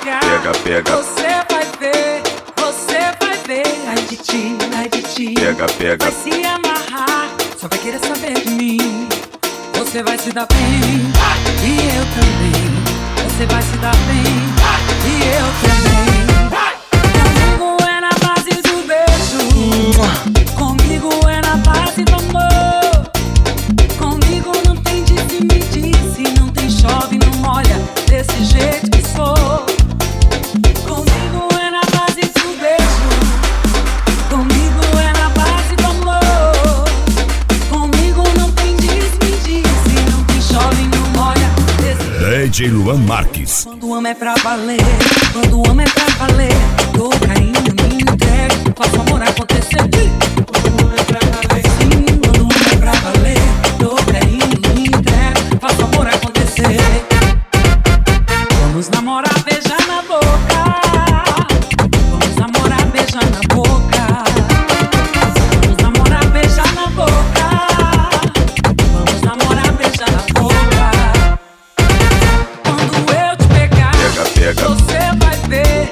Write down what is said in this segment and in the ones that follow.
pegar, pega, pega, você vai ver. Ai de ti, pega, pega, vai se amarrar, só vai querer saber de mim. Você vai se dar bem, e eu também. Você vai se dar bem, e eu também. Comigo é na base do beijo, comigo é na base do amor. Comigo não tem disse-me-disse, não tem chove, não molha, desse jeito que sou. Comigo é na base do beijo, comigo é na base do amor. Comigo não tem disse-me-disse, não tem chove, não molha, desse jeito. DJ Luan Marques. Quando amo é pra valer, quando amo é pra valer. Dou carinho, me entrego, faço amor acontecer. Quando amo é pra valer, sim, quando amo é pra valer. Dou carinho, me entrego, faço amor acontecer. Vamos namorar, beijar na boca. Vamos namorar, beijar na boca. Vamos namorar, beijar na boca. Vamos namorar, beijar na boca. Quando eu te pegar, pega, você vai ver.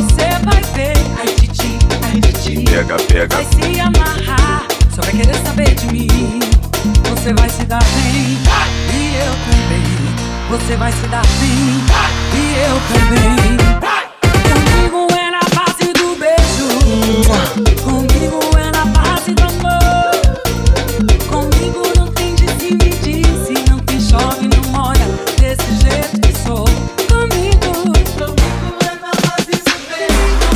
Ai de ti, pega, pega, vai se amarrar, só vai querer saber de mim. Você vai se dar bem, e eu também. Você vai se dar bem, e eu também. Comigo é na base do beijo, comigo é na base do amor. Comigo não tem disse-me-disse, não tem chove, não molha, desse jeito que sou. Comigo é na base do beijo,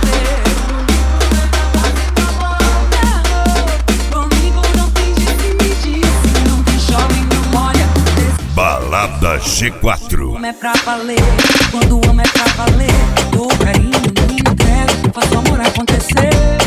comigo não tem disse-me-disse, não tem chove, não molha, desse Balada G4. amo é pra valer, quando amo é pra valer. Dou carinho, me entrego, faço amor acontecer.